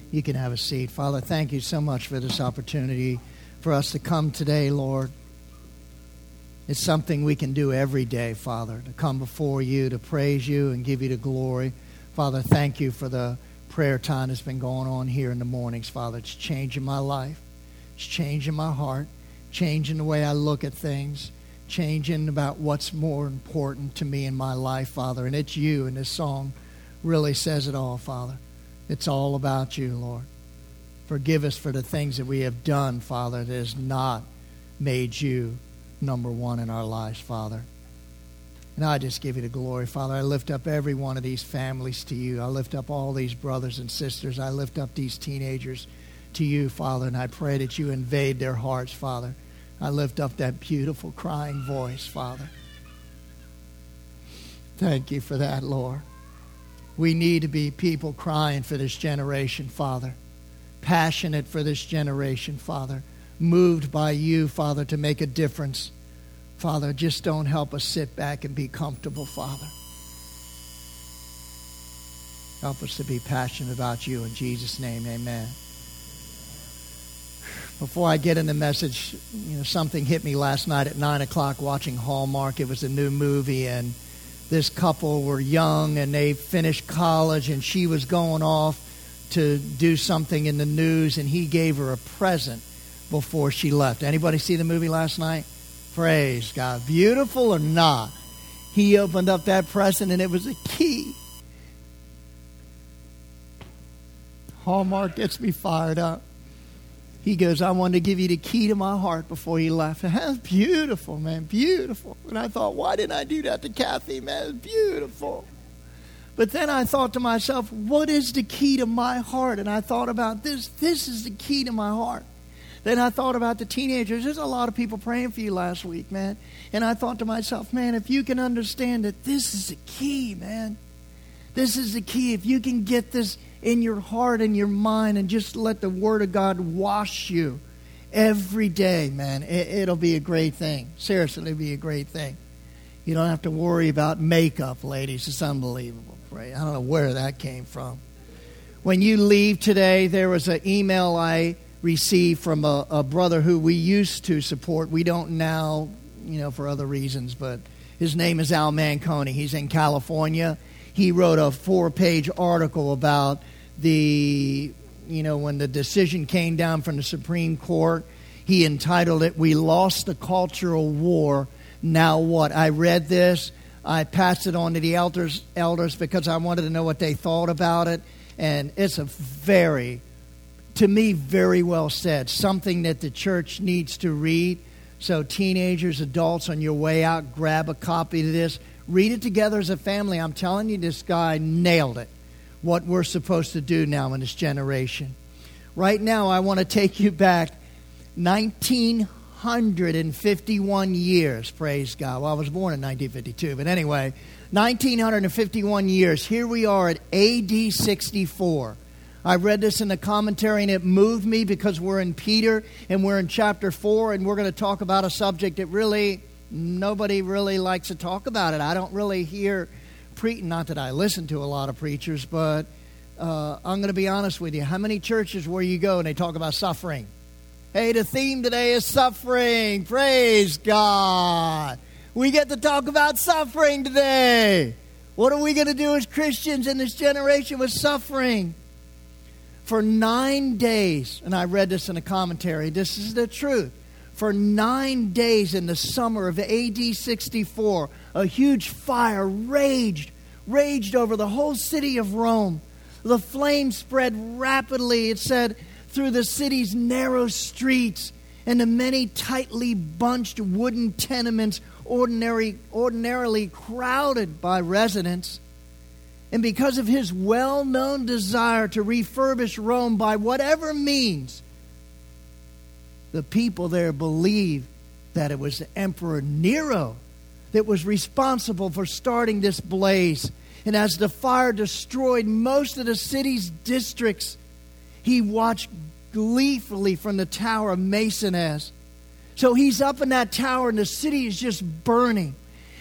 You can have a seat. Father, thank you so much for this opportunity for us to come today, Lord. It's something we can do every day, Father, to come before you, to praise you and give you the glory. Father, thank you for the prayer time that's been going on here in the mornings, Father. It's changing my life. It's changing my heart, changing the way I look at things, changing about what's more important to me in my life, Father. And it's you, and this song really says it all, Father. It's all about you, Lord. Forgive us for the things that we have done, Father, that has not made you number one in our lives, Father. And I just give you the glory, Father. I lift up every one of these families to you. I lift up all these brothers and sisters. I lift up these teenagers to you, Father, and I pray that you invade their hearts, Father. I lift up that beautiful crying voice, Father. Thank you for that, Lord. We need to be people crying for this generation, Father. Passionate for this generation, Father. Moved by you, Father, to make a difference. Father, just don't help us sit back and be comfortable, Father. Help us to be passionate about you. In Jesus' name, amen. Before I get in the message, something hit me last night at 9 o'clock watching Hallmark. It was a new movie, and this couple were young, and they finished college, and she was going off to do something in the news, and he gave her a present before she left. Anybody see the movie last night? Praise God. Beautiful or not? He opened up that present and it was a key. Hallmark gets me fired up. He goes, I wanted to give you the key to my heart before you left. And that's beautiful, man. Beautiful. And I thought, why didn't I do that to Kathy, man? It's beautiful. But then I thought to myself, what is the key to my heart? And I thought about this. This is the key to my heart. Then I thought about the teenagers. There's a lot of people praying for you last week, man. And I thought to myself, man, if you can understand that this is the key, man. This is the key. If you can get this in your heart and your mind and just let the Word of God wash you every day, man, it'll be a great thing. Seriously, it'll be a great thing. You don't have to worry about makeup, ladies. It's unbelievable. Right? I don't know where that came from. When you leave today, there was an email I received from a brother who we used to support. We don't now, for other reasons, but his name is Al Manconi. He's in California. He wrote a 4-page article about when the decision came down from the Supreme Court. He entitled it, "We Lost the Cultural War. Now What?" I read this. I passed it on to the elders because I wanted to know what they thought about it. And it's to me, very well said. Something that the church needs to read. So teenagers, adults, on your way out, grab a copy of this. Read it together as a family. I'm telling you, this guy nailed it. What we're supposed to do now in this generation. Right now, I want to take you back 1951 years, praise God. Well, I was born in 1952, but anyway, 1951 years. Here we are at AD 64. I read this in the commentary, and it moved me because we're in Peter, and we're in chapter 4, and we're going to talk about a subject that really, nobody really likes to talk about it. I don't really hear, not that I listen to a lot of preachers, but I'm going to be honest with you. How many churches where you go and they talk about suffering? Hey, the theme today is suffering. Praise God. We get to talk about suffering today. What are we going to do as Christians in this generation with suffering? For 9 days, and I read this in a commentary, this is the truth. For 9 days in the summer of AD 64, a huge fire raged over the whole city of Rome. The flames spread rapidly, it said, through the city's narrow streets and the many tightly bunched wooden tenements ordinarily crowded by residents. And because of his well-known desire to refurbish Rome by whatever means, the people there believed that it was the Emperor Nero that was responsible for starting this blaze. And as the fire destroyed most of the city's districts, he watched gleefully from the tower of Maecenas. So he's up in that tower and the city is just burning.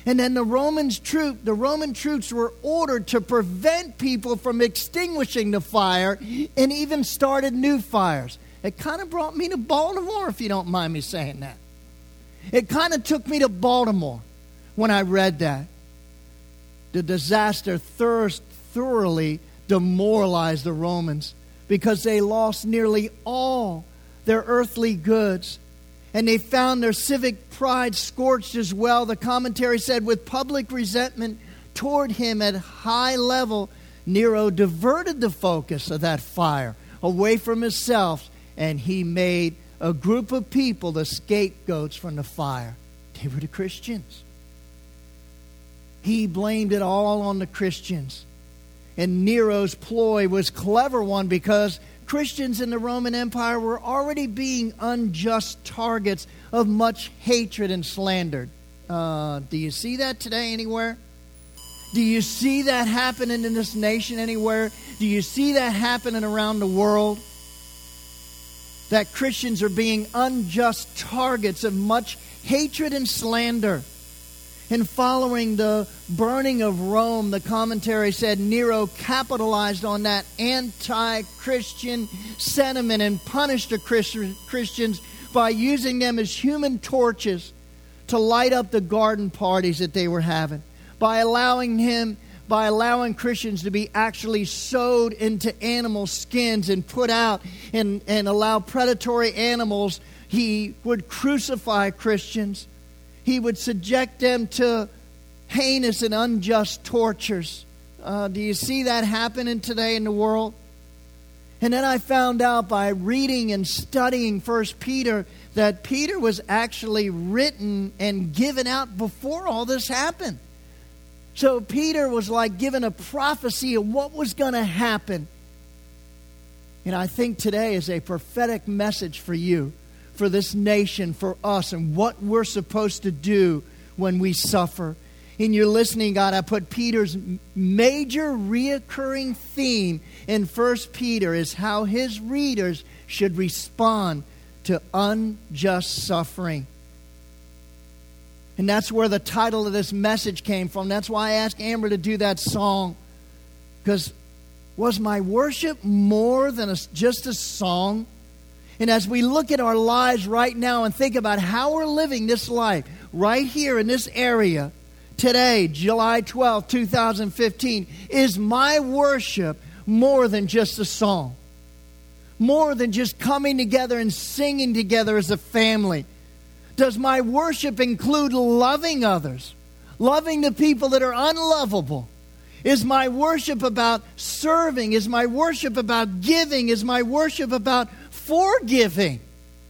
And then the Roman troops were ordered to prevent people from extinguishing the fire and even started new fires. It kind of brought me to Baltimore, if you don't mind me saying that. It kind of took me to Baltimore when I read that. The disaster thoroughly demoralized the Romans because they lost nearly all their earthly goods. And they found their civic pride scorched as well. The commentary said, with public resentment toward him at high level, Nero diverted the focus of that fire away from himself, and he made a group of people the scapegoats from the fire. They were the Christians. He blamed it all on the Christians. And Nero's ploy was a clever one because Christians in the Roman Empire were already being unjust targets of much hatred and slander. Do you see that today anywhere? Do you see that happening in this nation anywhere? Do you see that happening around the world? That Christians are being unjust targets of much hatred and slander. And following the burning of Rome, the commentary said Nero capitalized on that anti-Christian sentiment and punished the Christians by using them as human torches to light up the garden parties that they were having. By allowing Christians to be actually sewed into animal skins and put out and allow predatory animals, he would crucify Christians. He would subject them to heinous and unjust tortures. Do you see that happening today in the world? And then I found out by reading and studying 1 Peter that Peter was actually written and given out before all this happened. So Peter was like given a prophecy of what was going to happen. And I think today is a prophetic message for you, for this nation, for us, and what we're supposed to do when we suffer. In your listening, God, I put Peter's major reoccurring theme in 1 Peter is how his readers should respond to unjust suffering. And that's where the title of this message came from. That's why I asked Amber to do that song. Because was my worship more than just a song? And as we look at our lives right now and think about how we're living this life right here in this area today, July 12, 2015, is my worship more than just a song? More than just coming together and singing together as a family? Does my worship include loving others? Loving the people that are unlovable? Is my worship about serving? Is my worship about giving? Is my worship about forgiving?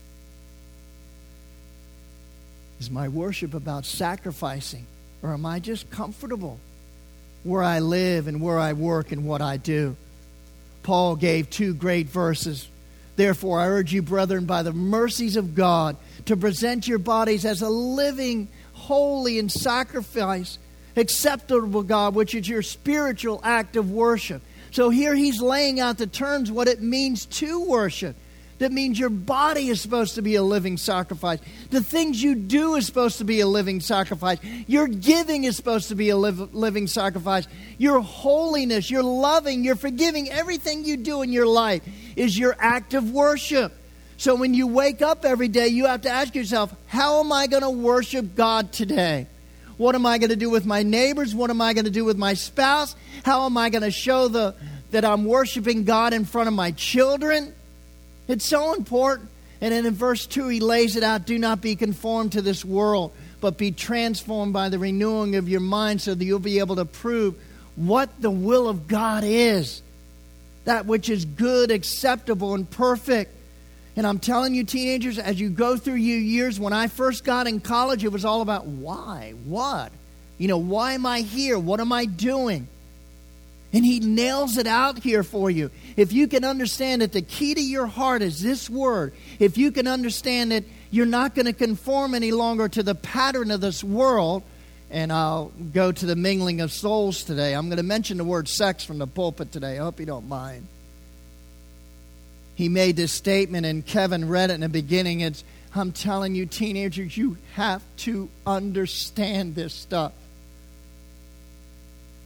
Is my worship about sacrificing? Or am I just comfortable where I live and where I work and what I do? Paul gave 2 great verses. Therefore, I urge you, brethren, by the mercies of God, to present your bodies as a living, holy, and sacrifice acceptable to God, which is your spiritual act of worship. So here he's laying out the terms, what it means to worship. That means your body is supposed to be a living sacrifice. The things you do is supposed to be a living sacrifice. Your giving is supposed to be a living sacrifice. Your holiness, your loving, your forgiving, everything you do in your life is your act of worship. So when you wake up every day, you have to ask yourself, how am I going to worship God today? What am I going to do with my neighbors? What am I going to do with my spouse? How am I going to show that I'm worshiping God in front of my children? It's so important. And then in verse 2, he lays it out. Do not be conformed to this world, but be transformed by the renewing of your mind so that you'll be able to prove what the will of God is. That which is good, acceptable, and perfect. And I'm telling you, teenagers, as you go through your years, when I first got in college, it was all about why, what? Why am I here? What am I doing? And he nails it out here for you. If you can understand that the key to your heart is this word, if you can understand that you're not going to conform any longer to the pattern of this world, and I'll go to the mingling of souls today. I'm going to mention the word sex from the pulpit today. I hope you don't mind. He made this statement, and Kevin read it in the beginning. I'm telling you, teenagers, you have to understand this stuff.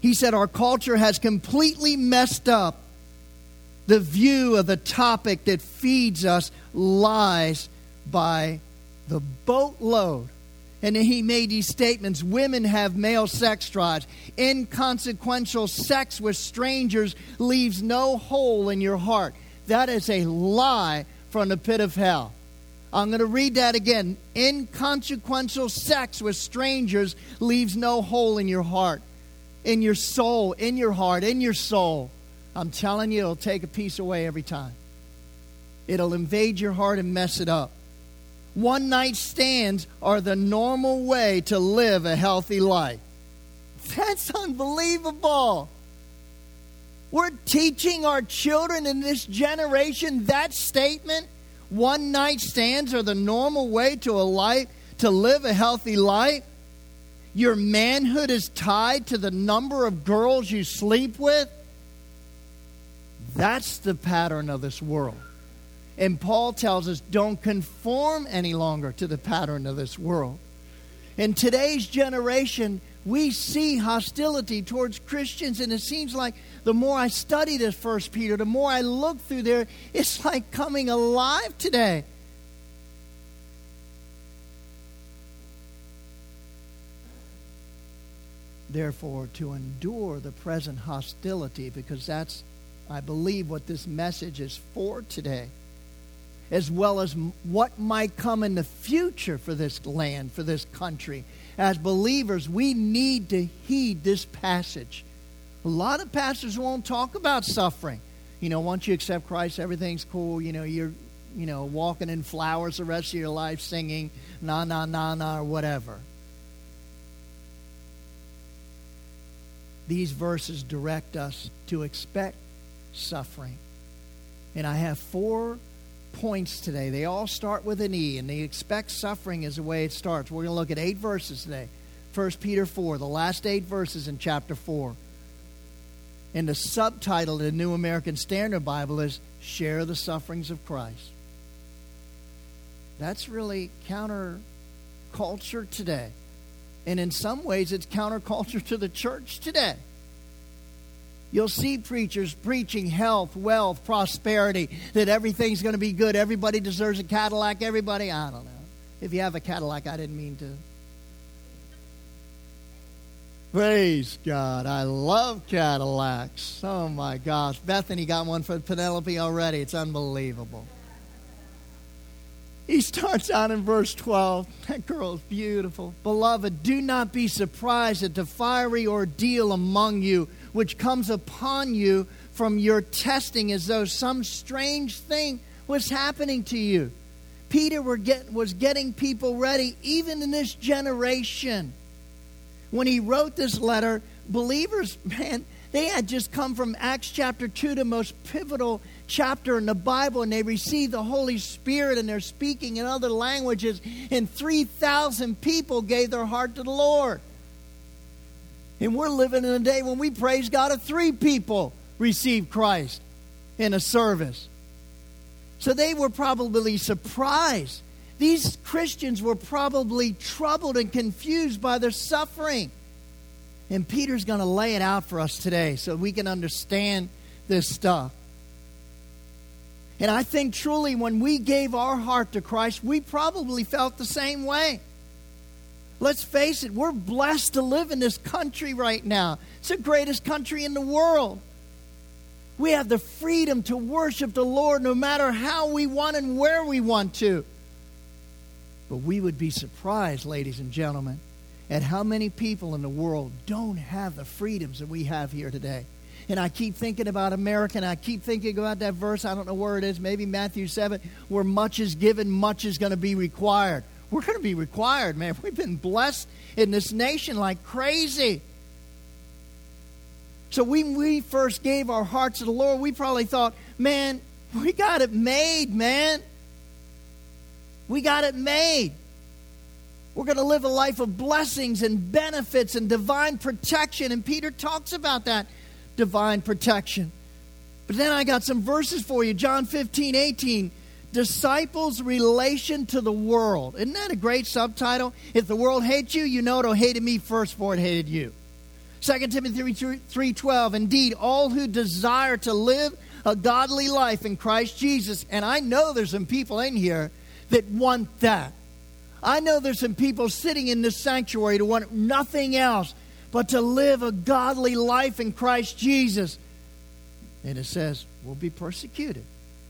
He said our culture has completely messed up the view of the topic that feeds us lies by the boatload. And then he made these statements. Women have male sex drives. Inconsequential sex with strangers leaves no hole in your heart. That is a lie from the pit of hell. I'm going to read that again. Inconsequential sex with strangers leaves no hole in your heart, in your soul, in your heart, in your soul. I'm telling you, it'll take a piece away every time. It'll invade your heart and mess it up. One-night stands are the normal way to live a healthy life. That's unbelievable. We're teaching our children in this generation that statement. One-night stands are the normal way to live a healthy life. Your manhood is tied to the number of girls you sleep with. That's the pattern of this world. And Paul tells us, don't conform any longer to the pattern of this world. In today's generation, we see hostility towards Christians, and it seems like the more I study this 1 Peter, the more I look through there, it's like coming alive today. Therefore, to endure the present hostility, because that's, I believe, what this message is for today, as well as what might come in the future for this land, for this country. As believers, we need to heed this passage. A lot of pastors won't talk about suffering. Once you accept Christ, everything's cool. You're walking in flowers the rest of your life, singing na na na na or whatever. These verses direct us to expect suffering. And I have 4 points today. They all start with an E, and they expect suffering is the way it starts. We're going to look at 8 verses today. 1 Peter 4, the last 8 verses in chapter 4. And the subtitle of the New American Standard Bible is Share the Sufferings of Christ. That's really counterculture today. And in some ways, it's counterculture to the church today. You'll see preachers preaching health, wealth, prosperity, that everything's going to be good. Everybody deserves a Cadillac. Everybody, I don't know. If you have a Cadillac, I didn't mean to. Praise God. I love Cadillacs. Oh, my gosh. Bethany got one for Penelope already. It's unbelievable. He starts out in verse 12. That girl is beautiful. Beloved, do not be surprised at the fiery ordeal among you, which comes upon you from your testing, as though some strange thing was happening to you. Peter was getting people ready, even in this generation. When he wrote this letter, believers, man, they had just come from Acts chapter 2, the most pivotal chapter in the Bible, and they received the Holy Spirit, and they're speaking in other languages, and 3,000 people gave their heart to the Lord. And we're living in a day when we praise God if 3 people received Christ in a service. So they were probably surprised. These Christians were probably troubled and confused by their suffering. And Peter's going to lay it out for us today so we can understand this stuff. And I think truly when we gave our heart to Christ, we probably felt the same way. Let's face it, we're blessed to live in this country right now. It's the greatest country in the world. We have the freedom to worship the Lord no matter how we want and where we want to. But we would be surprised, ladies and gentlemen, at how many people in the world don't have the freedoms that we have here today. And I keep thinking about America, and I keep thinking about that verse, I don't know where it is, maybe Matthew 7, where much is given, much is going to be required. We're going to be required, man. We've been blessed in this nation like crazy. So when we first gave our hearts to the Lord, we probably thought, man, we got it made, man. We got it made. We're going to live a life of blessings and benefits and divine protection. And Peter talks about that divine protection. But then I got some verses for you. John 15:18. Disciples' relation to the world. Isn't that a great subtitle? If the world hates you, you know it'll hate me first before it hated you. 2 Timothy 3:12, indeed, all who desire to live a godly life in Christ Jesus, and I know there's some people in here that want that. I know there's some people sitting in this sanctuary to want nothing else but to live a godly life in Christ Jesus. And it says, we'll be persecuted.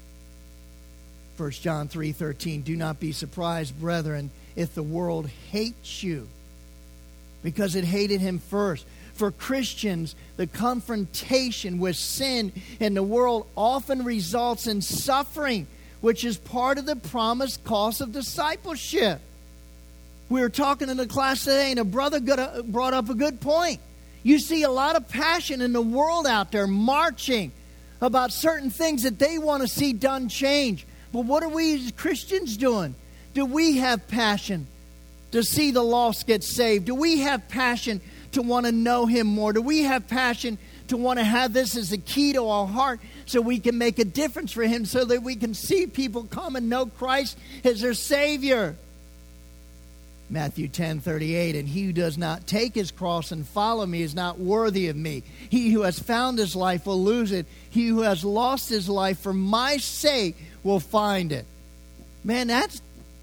1 John 3:13, do not be surprised, brethren, if the world hates you, because it hated him first. For Christians, the confrontation with sin in the world often results in suffering, which is part of the promised cost of discipleship. We were talking in the class today, and a brother brought up a good point. You see a lot of passion in the world out there marching about certain things that they want to see done change. But what are we as Christians doing? Do we have passion to see the lost get saved? Do we have passion to want to know Him more? Do we have passion to want to have this as a key to our heart so we can make a difference for Him, so that we can see people come and know Christ as their Savior? Matthew 10:38, and he who does not take his cross and follow me is not worthy of me. He who has found his life will lose it. He who has lost his life for my sake will find it. Man, that's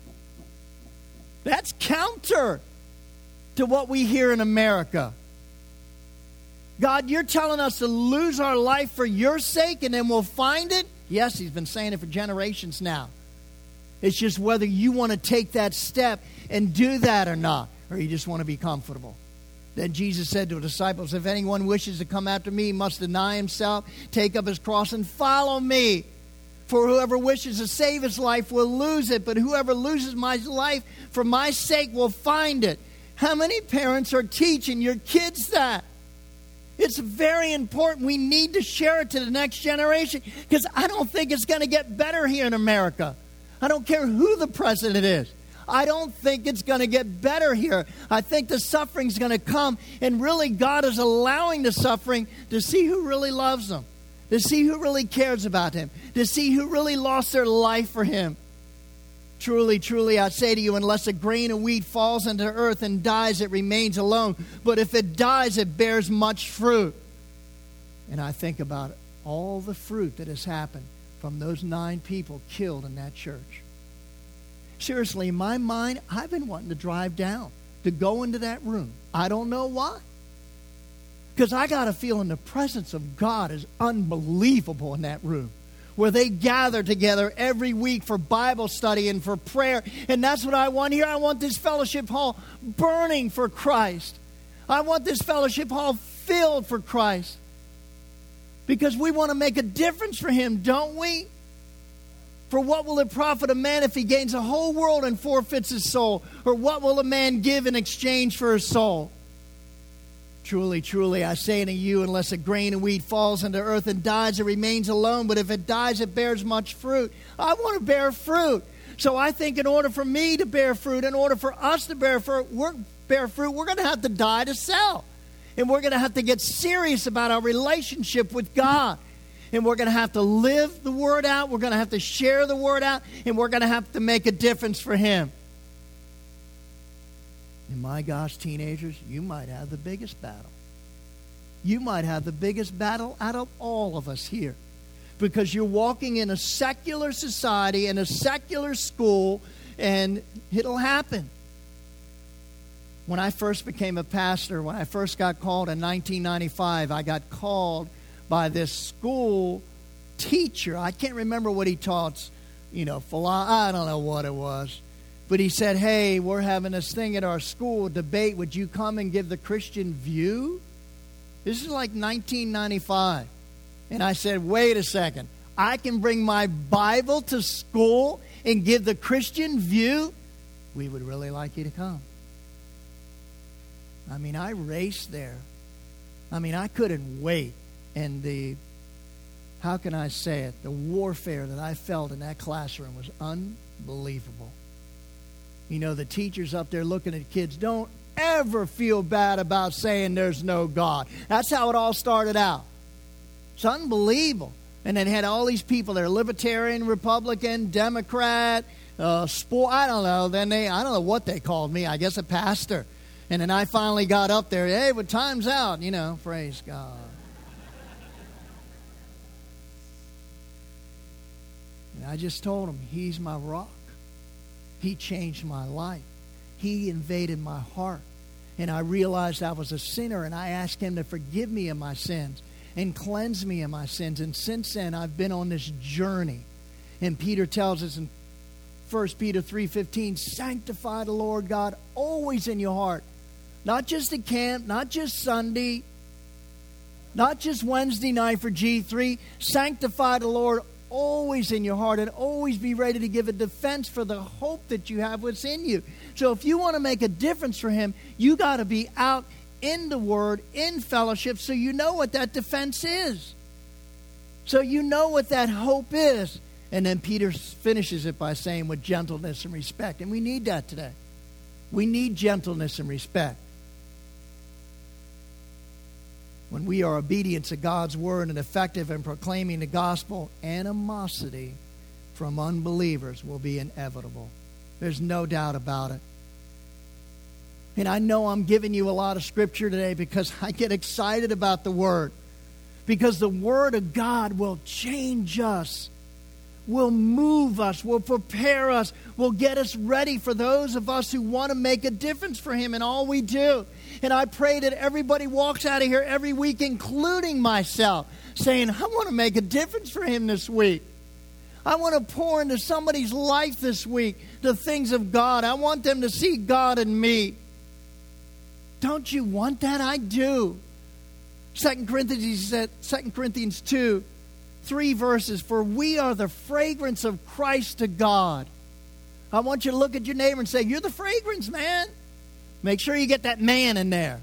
counter to what we hear in America. God, you're telling us to lose our life for your sake and then we'll find it? Yes, He's been saying it for generations now. It's just whether you want to take that step and do that or not, or you just want to be comfortable. Then Jesus said to the disciples, if anyone wishes to come after me, he must deny himself, take up his cross, and follow me. For whoever wishes to save his life will lose it, but whoever loses my life for my sake will find it. How many parents are teaching your kids that? It's very important. We need to share it to the next generation, because I don't think it's going to get better here in America. I don't care who the president is. I don't think it's going to get better here. I think the suffering's going to come, and really God is allowing the suffering to see who really loves Him, to see who really cares about Him, to see who really lost their life for Him. Truly, truly, I say to you, unless a grain of wheat falls into the earth and dies, it remains alone. But if it dies, it bears much fruit. And I think about all the fruit that has happened from those 9 people killed in that church. Seriously, in my mind, I've been wanting to drive down, to go into that room. I don't know why. Because I got a feeling the presence of God is unbelievable in that room, where they gather together every week for Bible study and for prayer. And that's what I want here. I want this fellowship hall burning for Christ. I want this fellowship hall filled for Christ. Because we want to make a difference for Him, don't we? For what will it profit a man if he gains the whole world and forfeits his soul? Or what will a man give in exchange for his soul? Truly, truly, I say unto you, unless a grain of wheat falls into earth and dies, it remains alone. But if it dies, it bears much fruit. I want to bear fruit. So I think in order for me to bear fruit, in order for us to bear fruit, we're going to have to die to self. And we're going to have to get serious about our relationship with God. And we're going to have to live the Word out. We're going to have to share the Word out. And we're going to have to make a difference for Him. And my gosh, teenagers, you might have the biggest battle. You might have the biggest battle out of all of us here. Because you're walking in a secular society, in a secular school, and it'll happen. When I first became a pastor, when I first got called in 1995, I got called by this school teacher. I can't remember what he taught, I don't know what it was. But he said, hey, we're having this thing at our school, debate. Would you come and give the Christian view? This is like 1995. And I said, wait a second. I can bring my Bible to school and give the Christian view? We would really like you to come. I raced there. I couldn't wait. And the warfare that I felt in that classroom was unbelievable. The teachers up there looking at kids, don't ever feel bad about saying there's no God. That's how it all started out. It's unbelievable. And then had all these people there, Libertarian, Republican, Democrat, sport, I don't know. I don't know what they called me. I guess a pastor. And then I finally got up there. Hey, but time's out, praise God. And I just told him, He's my rock. He changed my life. He invaded my heart. And I realized I was a sinner, and I asked Him to forgive me of my sins and cleanse me of my sins. And since then, I've been on this journey. And Peter tells us in 1 Peter 3:15, sanctify the Lord God always in your heart. Not just at camp, not just Sunday, not just Wednesday night for G3. Sanctify the Lord always in your heart, and always be ready to give a defense for the hope that you have within you. So if you want to make a difference for Him, you got to be out in the Word, in fellowship, so you know what that defense is. So you know what that hope is. And then Peter finishes it by saying, with gentleness and respect. And we need that today. We need gentleness and respect. When we are obedient to God's word and effective in proclaiming the gospel, animosity from unbelievers will be inevitable. There's no doubt about it. And I know I'm giving you a lot of scripture today because I get excited about the word. Because the word of God will change us, will move us, will prepare us, will get us ready for those of us who want to make a difference for Him in all we do. And I pray that everybody walks out of here every week, including myself, saying, I want to make a difference for Him this week. I want to pour into somebody's life this week the things of God. I want them to see God in me. Don't you want that? I do. 2 Corinthians 2, 3 verses. For we are the fragrance of Christ to God. I want you to look at your neighbor and say, you're the fragrance, man. Make sure you get that man in there.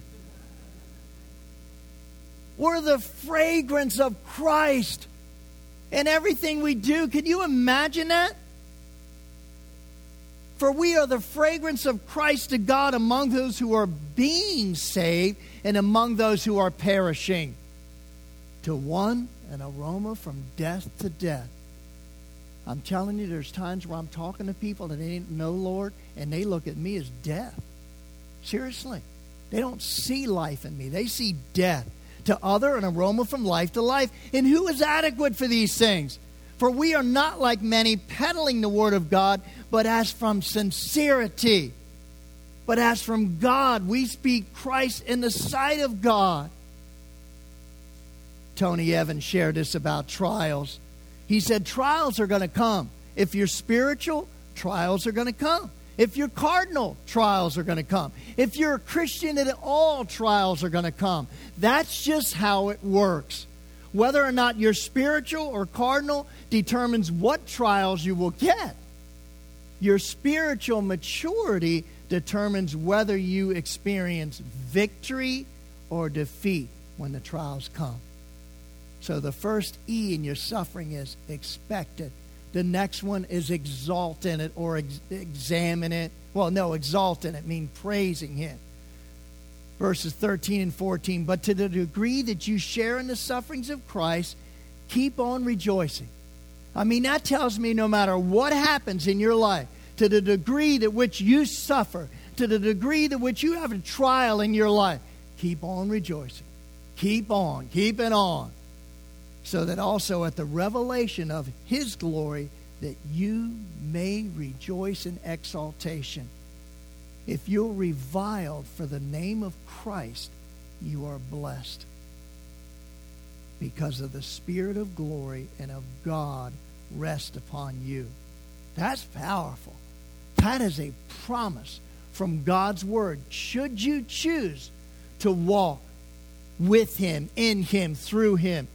We're the fragrance of Christ in everything we do. Can you imagine that? For we are the fragrance of Christ to God among those who are being saved and among those who are perishing. To one, an aroma from death to death. I'm telling you, there's times where I'm talking to people that they didn't know Lord, and they look at me as death. Seriously. They don't see life in me. They see death. To other, an aroma from life to life. And who is adequate for these things? For we are not like many peddling the word of God, but as from sincerity. But as from God, we speak Christ in the sight of God. Tony Evans shared this about trials. He said, trials are going to come. If you're spiritual, trials are going to come. If you're cardinal, trials are going to come. If you're a Christian at all, trials are going to come. That's just how it works. Whether or not you're spiritual or cardinal determines what trials you will get. Your spiritual maturity determines whether you experience victory or defeat when the trials come. So the first E in your suffering is expect it. The next one is exalt in it or examine it. Well, no, exalt in it means praising Him. Verses 13 and 14. But to the degree that you share in the sufferings of Christ, keep on rejoicing. I mean, that tells me no matter what happens in your life, to the degree to which you suffer, to the degree to which you have a trial in your life, keep on rejoicing. Keep on, keep it on. So that also at the revelation of His glory, that you may rejoice in exaltation. If you're reviled for the name of Christ, you are blessed. Because of the Spirit of glory and of God rest upon you. That's powerful. That is a promise from God's Word. Should you choose to walk with Him, in Him, through Him.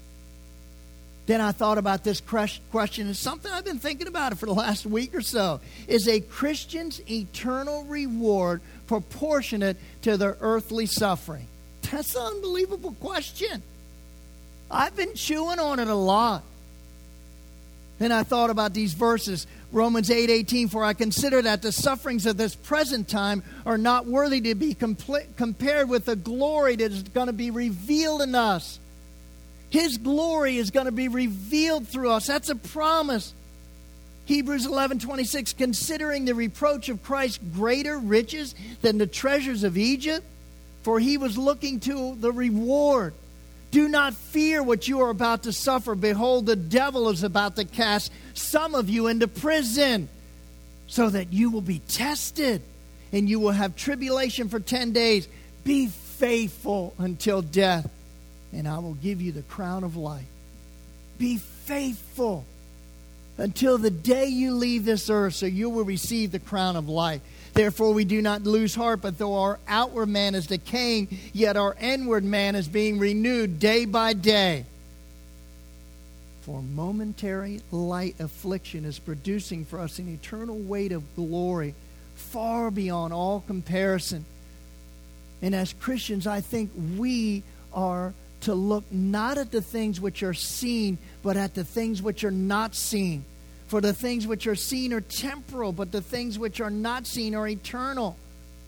Then I thought about this question. It's something I've been thinking about it for the last week or so. Is a Christian's eternal reward proportionate to their earthly suffering? That's an unbelievable question. I've been chewing on it a lot. Then I thought about these verses. Romans 8:18, for I consider that the sufferings of this present time are not worthy to be compared with the glory that is going to be revealed in us. His glory is going to be revealed through us. That's a promise. Hebrews 11:26, considering the reproach of Christ greater riches than the treasures of Egypt, for he was looking to the reward. Do not fear what you are about to suffer. Behold, the devil is about to cast some of you into prison, so that you will be tested, and you will have tribulation for 10 days. Be faithful until death, and I will give you the crown of life. Be faithful until the day you leave this earth, so you will receive the crown of life. Therefore we do not lose heart, but though our outward man is decaying, yet our inward man is being renewed day by day. For momentary light affliction is producing for us an eternal weight of glory far beyond all comparison. And as Christians, I think we are to look not at the things which are seen, but at the things which are not seen. For the things which are seen are temporal, but the things which are not seen are eternal.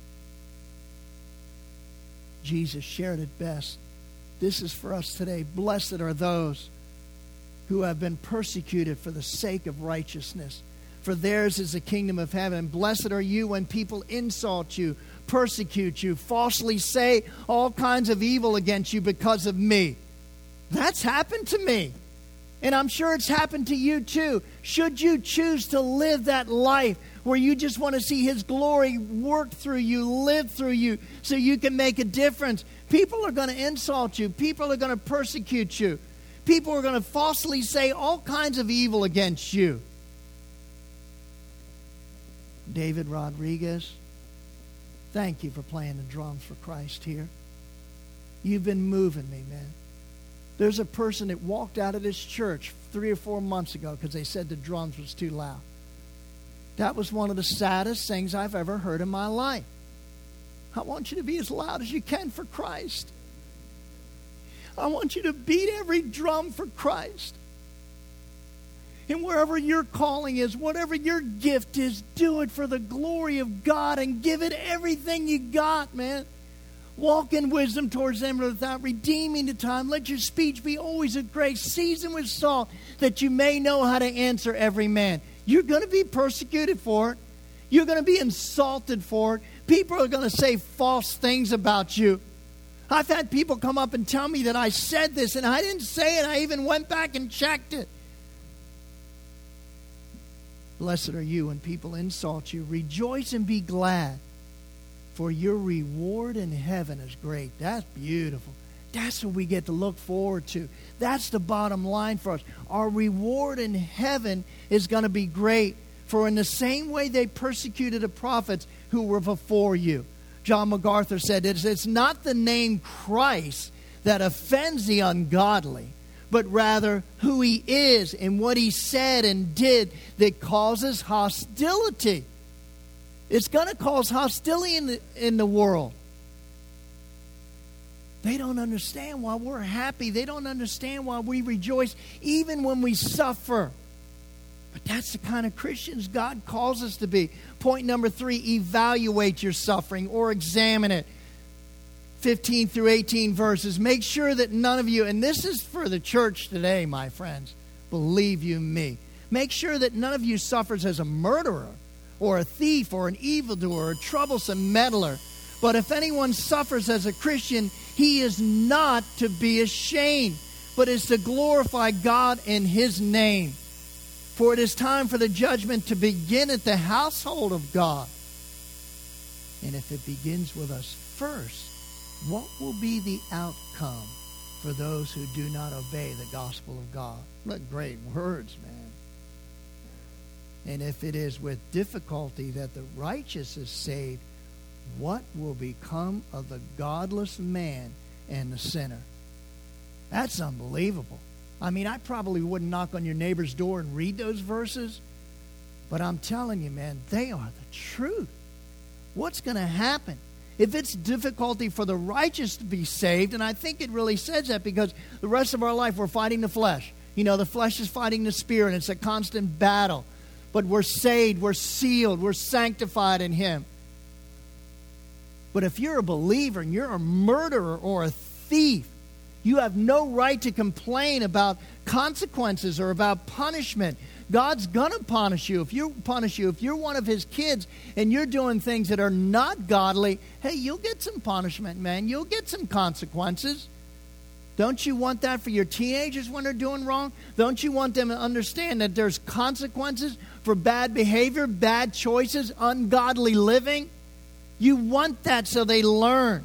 Jesus shared it best. This is for us today. Blessed are those who have been persecuted for the sake of righteousness, for theirs is the kingdom of heaven. Blessed are you when people insult you, persecute you, falsely say all kinds of evil against you because of me. That's happened to me. And I'm sure it's happened to you too. Should you choose to live that life where you just want to see His glory work through you, live through you, so you can make a difference, people are going to insult you. People are going to persecute you. People are going to falsely say all kinds of evil against you. David Rodriguez, thank you for playing the drums for Christ here. You've been moving me, man. There's a person that walked out of this church 3 or 4 months ago because they said the drums was too loud. That was one of the saddest things I've ever heard in my life. I want you to be as loud as you can for Christ. I want you to beat every drum for Christ. And wherever your calling is, whatever your gift is, do it for the glory of God and give it everything you got, man. Walk in wisdom towards them without redeeming the time. Let your speech be always of grace, seasoned with salt, that you may know how to answer every man. You're going to be persecuted for it. You're going to be insulted for it. People are going to say false things about you. I've had people come up and tell me that I said this, and I didn't say it. I even went back and checked it. Blessed are you when people insult you. Rejoice and be glad, for your reward in heaven is great. That's beautiful. That's what we get to look forward to. That's the bottom line for us. Our reward in heaven is going to be great. For in the same way they persecuted the prophets who were before you. John MacArthur said, it's not the name Christ that offends the ungodly, but rather who He is and what He said and did that causes hostility. It's going to cause hostility in the world. They don't understand why we're happy. They don't understand why we rejoice even when we suffer. But that's the kind of Christians God calls us to be. Point number 3, evaluate your suffering or examine it. 15 through 18 verses. Make sure that none of you, and this is for the church today, my friends, believe you me. Make sure that none of you suffers as a murderer or a thief or an evildoer or a troublesome meddler. But if anyone suffers as a Christian, he is not to be ashamed, but is to glorify God in His name. For it is time for the judgment to begin at the household of God. And if it begins with us first, what will be the outcome for those who do not obey the gospel of God? What great words, man. And if it is with difficulty that the righteous is saved, what will become of the godless man and the sinner? That's unbelievable. I mean, I probably wouldn't knock on your neighbor's door and read those verses, but I'm telling you, man, they are the truth. What's going to happen? If it's difficulty for the righteous to be saved, and I think it really says that because the rest of our life we're fighting the flesh. You know, the flesh is fighting the spirit, and it's a constant battle. But we're saved, we're sealed, we're sanctified in Him. But if you're a believer and you're a murderer or a thief, You have no right to complain about consequences or about punishment. God's going to punish you. If you're one of his kids and you're doing things that are not godly, hey, you'll get some punishment, man. You'll get some consequences. Don't you want that for your teenagers when they're doing wrong? Don't you want them to understand that there's consequences for bad behavior, bad choices, ungodly living? You want that so they learn.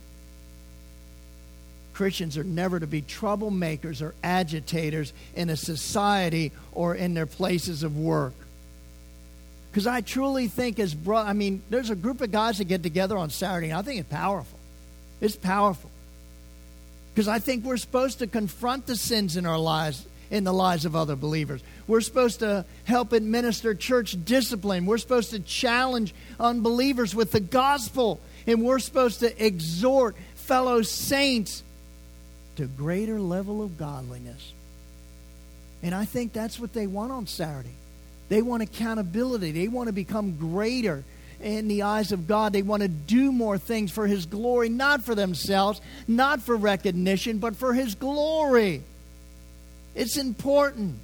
Christians are never to be troublemakers or agitators in a society or in their places of work. Because I truly think there's a group of guys that get together on Saturday, and I think it's powerful. It's powerful. Because I think we're supposed to confront the sins in our lives, in the lives of other believers. We're supposed to help administer church discipline. We're supposed to challenge unbelievers with the gospel. And we're supposed to exhort fellow saints to a greater level of godliness. And I think that's what they want on Saturday. They want accountability. They want to become greater in the eyes of God. They want to do more things for his glory, not for themselves, not for recognition, but for his glory. It's important.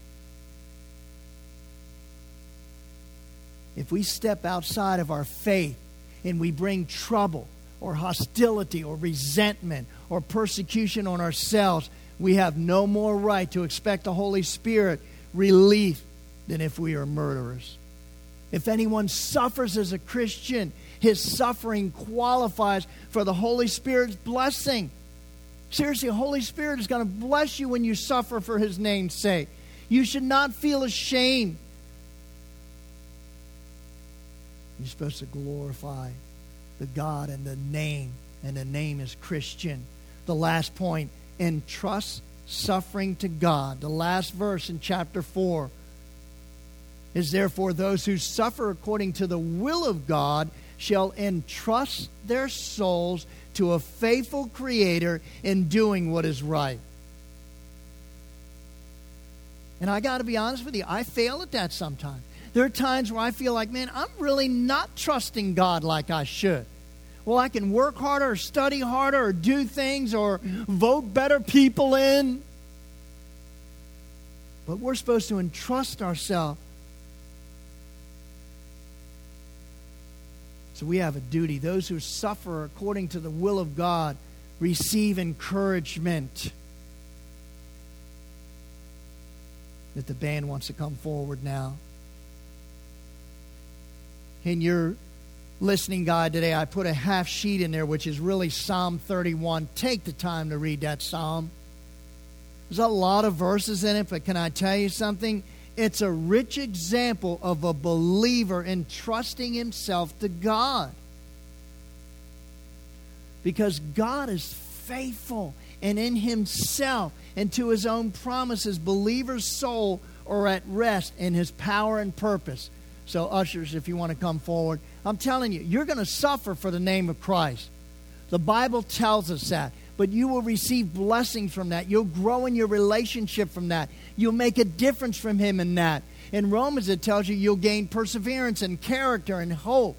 If we step outside of our faith and we bring trouble or hostility or resentment or persecution on ourselves, we have no more right to expect the Holy Spirit relief than if we are murderers. If anyone suffers as a Christian, his suffering qualifies for the Holy Spirit's blessing. Seriously, the Holy Spirit is going to bless you when you suffer for his name's sake. You should not feel ashamed. You're supposed to glorify the God and the name is Christian. The last point, entrust suffering to God. The last verse in chapter 4 is therefore those who suffer according to the will of God shall entrust their souls to a faithful Creator in doing what is right. And I got to be honest with you, I fail at that sometimes. There are times where I feel like, man, I'm really not trusting God like I should. Well, I can work harder or study harder or do things or vote better people in. But we're supposed to entrust ourselves. So we have a duty. Those who suffer according to the will of God receive encouragement. That the band wants to come forward now. In your listening guide today, I put a half sheet in there, which is really Psalm 31. Take the time to read that psalm. There's a lot of verses in it, but can I tell you something? It's a rich example of a believer entrusting himself to God. Because God is faithful, and in himself and to his own promises, believers' soul are at rest in his power and purpose. So ushers, if you want to come forward, I'm telling you, you're going to suffer for the name of Christ. The Bible tells us that. But you will receive blessings from that. You'll grow in your relationship from that. You'll make a difference from him in that. In Romans, it tells you you'll gain perseverance and character and hope.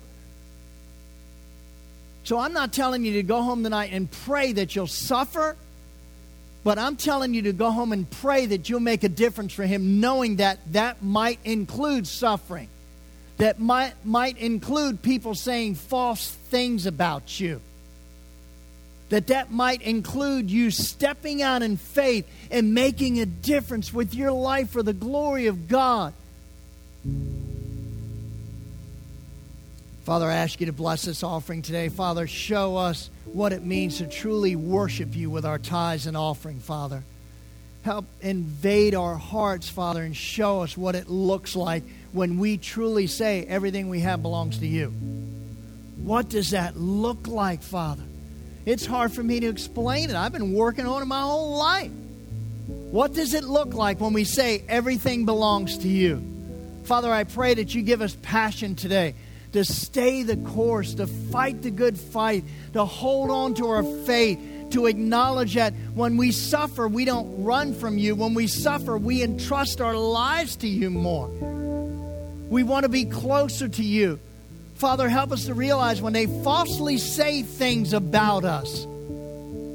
So I'm not telling you to go home tonight and pray that you'll suffer. But I'm telling you to go home and pray that you'll make a difference for him, knowing that that might include suffering. That might include people saying false things about you. That might include you stepping out in faith and making a difference with your life for the glory of God. Father, I ask you to bless this offering today. Father, show us what it means to truly worship you with our tithes and offering, Father. Help invade our hearts, Father, and show us what it looks like when we truly say everything we have belongs to you. What does that look like, Father? It's hard for me to explain it. I've been working on it my whole life. What does it look like when we say everything belongs to you? Father, I pray that you give us passion today to stay the course, to fight the good fight, to hold on to our faith, to acknowledge that when we suffer, we don't run from you. When we suffer, we entrust our lives to you more. We want to be closer to you. Father, help us to realize when they falsely say things about us,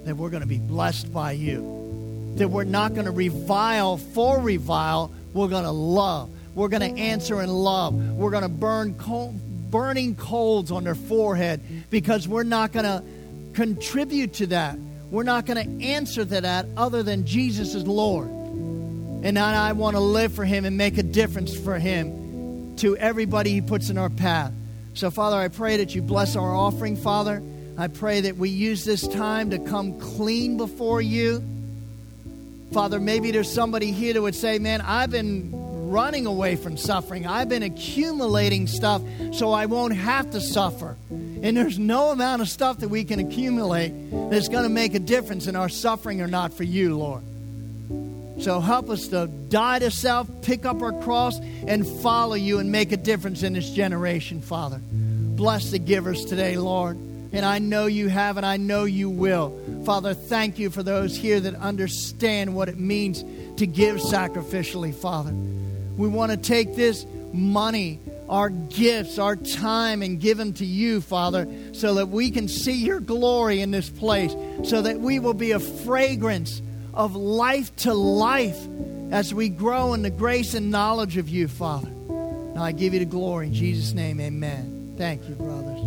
that we're going to be blessed by you, that we're not going to revile for revile, we're going to love. We're going to answer in love. We're going to burning coals on their forehead, because we're not going to contribute to that. We're not going to answer to that other than Jesus is Lord. And I want to live for Him and make a difference for Him to everybody He puts in our path. So, Father, I pray that you bless our offering, Father. I pray that we use this time to come clean before you. Father, maybe there's somebody here that would say, man, I've been running away from suffering. I've been accumulating stuff so I won't have to suffer. And there's no amount of stuff that we can accumulate that's going to make a difference in our suffering or not for you, Lord. So help us to die to self, pick up our cross, and follow you and make a difference in this generation, Father. Bless the givers today, Lord. And I know you have, and I know you will. Father, thank you for those here that understand what it means to give sacrificially, Father. We want to take this money, our gifts, our time, and give them to you, Father, so that we can see your glory in this place, so that we will be a fragrance of life to life as we grow in the grace and knowledge of you, Father. Now I give you the glory. In Jesus' name, amen. Thank you, brothers.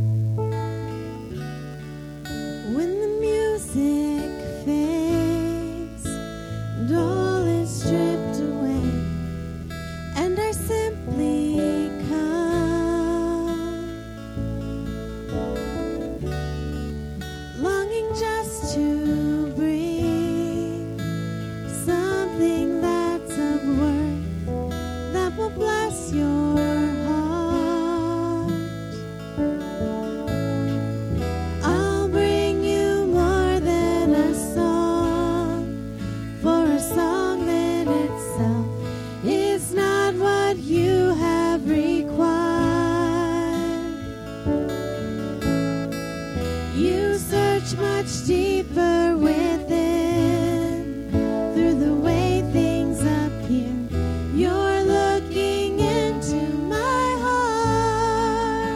When the music fades and all is stripped away, and I simply come, longing just to bring something that's of worth that will bless your heart. I'll bring you more than a song, for a song in itself is not what you have required. You search much deeper within, through the way things appear. You're looking into my heart.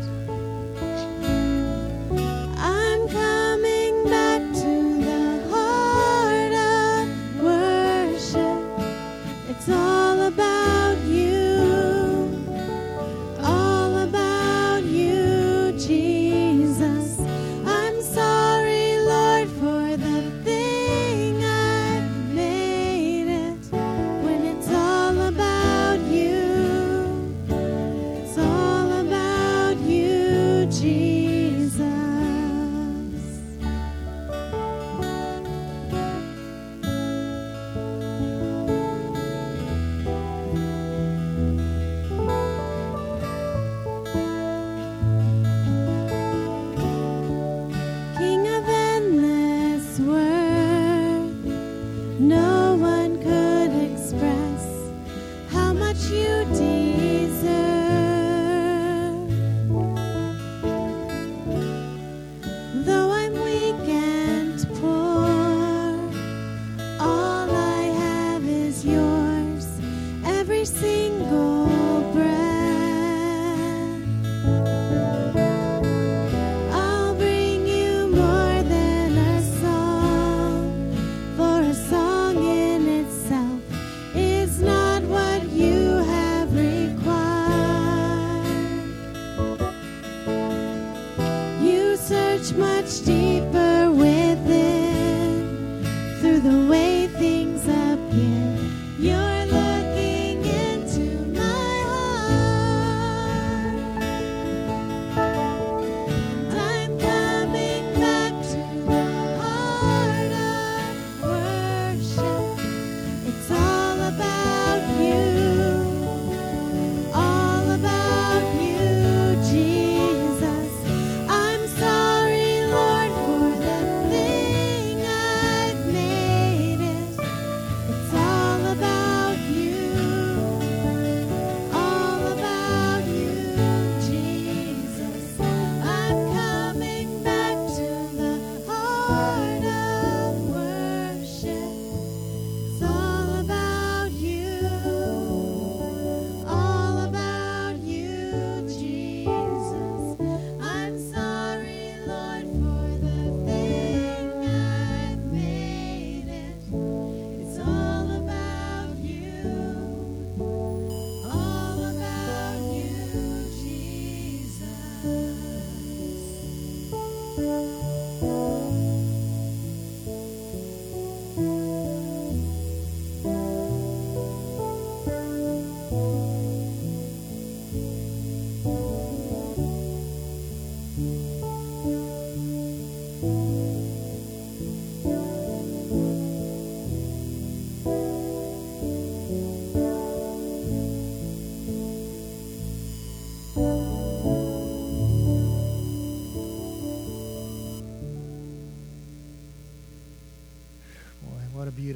I'm coming back to the heart of worship. It's all about you, all about you, Jesus. I'm sorry, Lord, for the thing I've made it, when it's all about you. It's all about you, Jesus. King of endless worth, no one could express how much you deserve. Though I'm weak and poor, all I have is yours, every single breath. I'll bring you more than a song, for a song in itself is not what you have required. You search much deeper within, through the way things appear. You're looking into my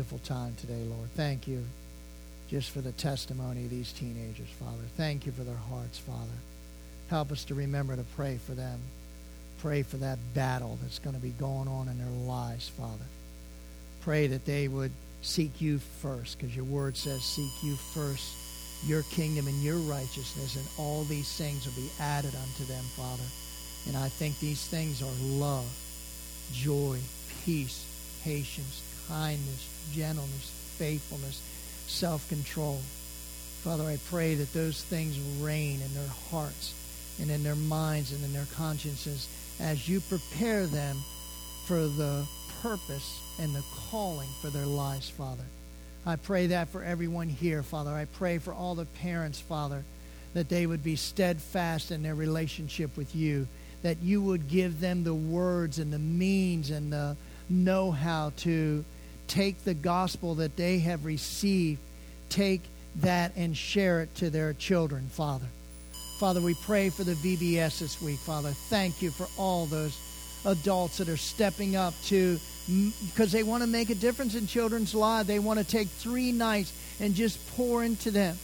beautiful time today, Lord. Thank you just for the testimony of these teenagers, Father. Thank you for their hearts, Father. Help us to remember to pray for them. Pray for that battle that's going to be going on in their lives, Father. Pray that they would seek you first, because your word says, seek you first, your kingdom and your righteousness, and all these things will be added unto them, Father. And I think these things are love, joy, peace, patience, kindness, gentleness, faithfulness, self-control. Father, I pray that those things reign in their hearts and in their minds and in their consciences as you prepare them for the purpose and the calling for their lives, Father. I pray that for everyone here, Father. I pray for all the parents, Father, that they would be steadfast in their relationship with you, that you would give them the words and the means and the know-how to take the gospel that they have received, take that and share it to their children, Father. Father, we pray for the VBS this week, Father. Thank you for all those adults that are stepping up to, because they want to make a difference in children's lives. They want to take 3 nights and just pour into them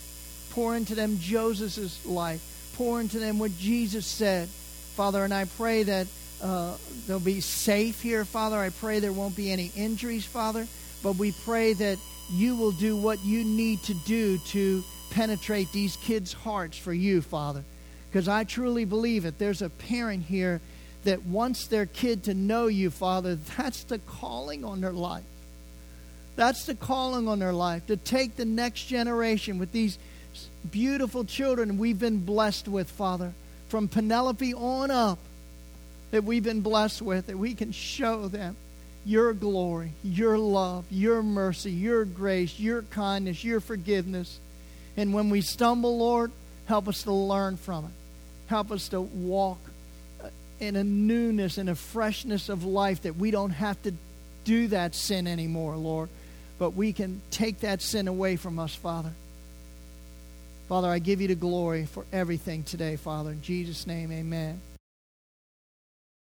Joseph's life, pour into them what Jesus said, Father. And I pray that they'll be safe here, Father. I pray there won't be any injuries, Father. But we pray that you will do what you need to do to penetrate these kids' hearts for you, Father. Because I truly believe it. There's a parent here that wants their kid to know you, Father. That's the calling on their life. That's the calling on their life, to take the next generation with these beautiful children we've been blessed with, Father, from Penelope on up, that we've been blessed with, that we can show them your glory, your love, your mercy, your grace, your kindness, your forgiveness. And when we stumble, Lord, help us to learn from it. Help us to walk in a newness and a freshness of life, that we don't have to do that sin anymore, Lord, but we can take that sin away from us, Father. Father, I give you the glory for everything today, Father. In Jesus' name, amen.